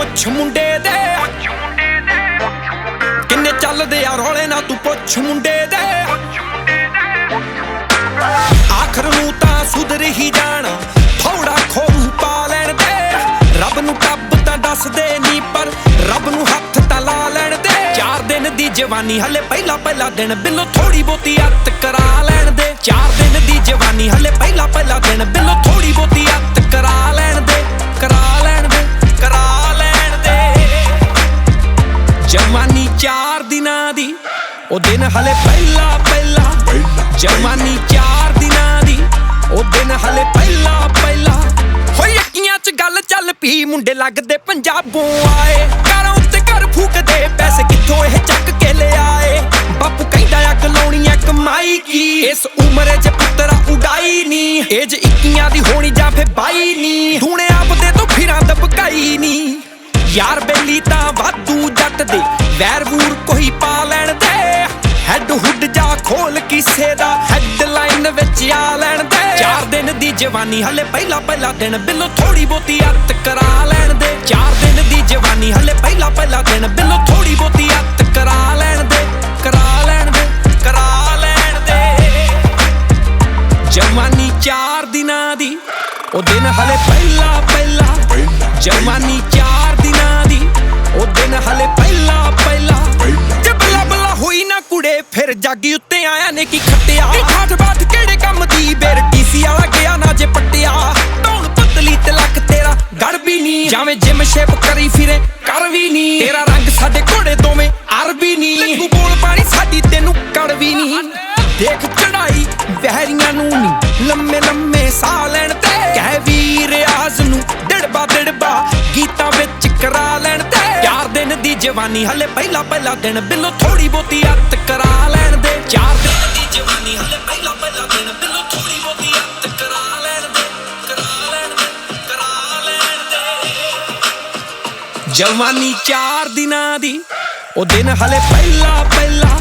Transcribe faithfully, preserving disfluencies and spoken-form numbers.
ਪੁੱਛ ਮੁੰਡੇ ਦੇ ਕਿੰਨੇ ਚੱਲਦੇ ਆ ਰੌਲੇ ਨਾ ਤੂੰ ਪੁੱਛ ਮੁੰਡੇ ਦੇ ਆਖਰ ਨੂੰ ਤਾਂ ਸੁਧਰ ਹੀ ਜਾਣਾ ਥੋੜਾ ਖੋਰੂ ਪਾ ਲੈਣ ਦੇ ਰੱਬ ਨੂੰ ਟੱਬ ਤਾਂ ਦੱਸਦੇ ਨਹੀਂ ਪਰ ਰੱਬ ਨੂੰ ਹੱਥ ਤਾਂ ਲਾ ਲੈਣ ਦੇ ਚਾਰ ਦਿਨ ਦੀ ਜਵਾਨੀ ਹਲੇ ਪਹਿਲਾ ਪਹਿਲਾ ਦਿਨ ਬਿੱਲੋ ਥੋੜੀ ਬਹੁਤੀ ਅੱਤ ਕਰਾ ਲੈਣ ਦੇ ਚਾਰ ਦਿਨ ਦੀ ਜਵਾਨੀ ਹਲੇ ਪਹਿਲਾ ਪਹਿਲਾ ਦਿਨ ਬਿੱਲੋ ਥੋੜੀ ਬਹੁਤੀ ਅੱਤ ਕਰਾ ਲੈਣ ਦੇ ਕਰਾ ਲੈਣ ਦੇ ਕਰਾ ਲੈਣ ਦੇ ਜਵਾਨੀ ਚਾਰ ਦਿਨਾਂ ਦੀ ਉਹ ਦਿਨ ਹਲੇ ਪਹਿਲਾ ਪਹਿਲਾ ਜਵਾਨੀ ਚਾਰ ਦਿਨਾਂ ਦੀ ਉਹ ਦਿਨ ਹਲੇ ਪਹਿਲਾ ਪਹਿਲਾ ਹੋਈ ਅੱਖੀਆਂ ਚ ਗੱਲ ਚੱਲ ਪਈ ਮੁੰਡੇ ਲੱਗਦੇ ਪੰਜਾਬੋਂ ਆਏ ਘਰਾਂ ਉੱਤੇ ਘਰ ਫੂਕਦੇ ਪੈਸੇ ਕਿੱਥੋਂ ਇਹ ਚੱਕ ਕੇ ਲਿਆਏ ਬਾਪੂ ਕਹਿੰਦਾ ਅੱਗ ਲਾਉਣੀ ਐ ਕਮਾਈ ਕੀ ਇਸ ਉਮਰੇ ਚ ਪੁੱਤਰਾ ਉਡਾਈ ਨੀ ਏਜ ਇੱਕੀਆਂ ਦੀ ਹੋਣੀ ਜਾਂ ਫੇ ਬਾਈ ਨੀ ਧੂਣੇ ਆਪਦੇ ਤੋਂ ਫਿਰਾਂ ਦਬਕਾਈ ਨੀ ਯਾਰ ਬੇਲੀ ਤਾਂ ਵਾਧੂ ਜੱਟ ਦੇ ਵੈਰ ਵੂਰ ਕੋਈ ਪਾ ਲੈਣ ਦੇ ਹੈਡ ਹੁੱਡ ਜਾ ਖੋਲ ਕਿਸੇ ਦਾ ਹੈਡਲਾਈਨ ਵਿੱਚ ਆ ਲੈਣ ਦੇ ਚਾਰ ਦਿਨ ਦੀ ਜਵਾਨੀ ਹਲੇ ਪਹਿਲਾ ਪਹਿਲਾ ਦਿਨ ਬਿੱਲੋ ਥੋੜੀ ਬਹੁਤੀ ਅੱਤ ਕਰਾ ਲੈਣ ਦੇ ਚਾਰ ਦਿਨ ਦੀ ਜਵਾਨੀ ਹਲੇ ਪਹਿਲਾ ਪਹਿਲਾ ਦਿਨ ਬਿੱਲੋ ਥੋੜੀ ਬਹੁਤੀ ਅੱਤ ਕਰਾ ਲੈਣ ਦੇ ਕਰਾ ਲੈਣ ਦੇ ਕਰਾ ਲੈਣ ਦੇ ਜਵਾਨੀ ਚਾਰ ਦਿਨਾਂ ਦੀ ਉਹ ਦਿਨ ਹਲੇ ਪਹਿਲਾ ਪਹਿਲਾ ਜਵਾਨੀ ਚਾਰ ਦਿਨਾਂ ਦੀ ਉਹ ਦਿਨ ਹਲੇ ਪਹਿਲਾ ਪਹਿਲਾ ਜੇ ਬੱਲਾ ਬੱਲਾ ਹੋਈ ਨਾ ਕੁੜੇ ਫਿਰ ਜਾਗੀ ਉੱਤੇ ਆਇਆ ਨੇ ਕੀ ਖੱਟਿਆ ਠਾਠ ਬਾਠ ਕਿਹੜੇ ਕੰਮ ਦੀ ਬੇਰ ਟੀਸੀ ਵਾਲਾ ਗਿਆ ਨਾ ਜੇ ਪੱਟਿਆ ਧੌਣ ਪਤਲੀ ਤੇ ਲੱਕ ਤੇਰਾ ਗੜ ਵੀ ਨੀ ਜਾਵੇਂ ਜਿਮ ਸ਼ੇਪ ਕਰੀ ਫਿਰੇ ਕਰ ਵੀ ਨੀ ਤੇਰਾ ਰੰਗ ਸਾਡੇ ਘੋੜੇ ਦੋਵੇਂ ਅਰਬੀ ਨੀ ਲੱਗੂ ਬੋਲ ਪਾਣੀ ਸਾਡੀ ਤੈਨੂੰ ਕੜ ਵੀ ਨੀ ਦੇਖ ਚੜਾਈ ਵਹਿਰੀਆਂ ਨੂੰ ਨੀ ਲੰਮੇ ਲੰਮੇ ਸਾਹ ਲੈਣ ਤੇ ਕਹਿ ਵੀ ਰਿਆਜ਼ ਨੂੰ ਡੜਬਾ ਡੜਬਾ ਗੀਤਾਂ ਵਿੱਚ ਕਰਾ ਲੈਣ ਤੇ ਚਾਰ ਦਿਨ ਦੀ ਜਵਾਨੀ ਹਲੇ ਪਹਿਲਾ ਪਹਿਲਾ ਦਿਨ ਬਿੱਲੋ ਥੋੜੀ ਬਹੁਤੀ ਅੱਤ ਕਰਾ ਲੈਣ ਦੇ ਚਾਰ ਦਿਨ ਦੀ ਜਵਾਨੀ ਹਲੇ ਪਹਿਲਾ ਪਹਿਲਾ ਦਿਨ ਬਿੱਲੋ ਥੋੜੀ ਬਹੁਤੀ ਅੱਤ ਕਰਾ ਲੈਣ ਦੇ ਕਰਾ ਲੈਣ ਦੇ ਕਰਾ ਲੈਣ ਦੇ ਜਵਾਨੀ ਚਾਰ ਦਿਨਾਂ ਦੀ ਉਹ ਦਿਨ ਹਲੇ ਪਹਿਲਾ ਪਹਿਲਾ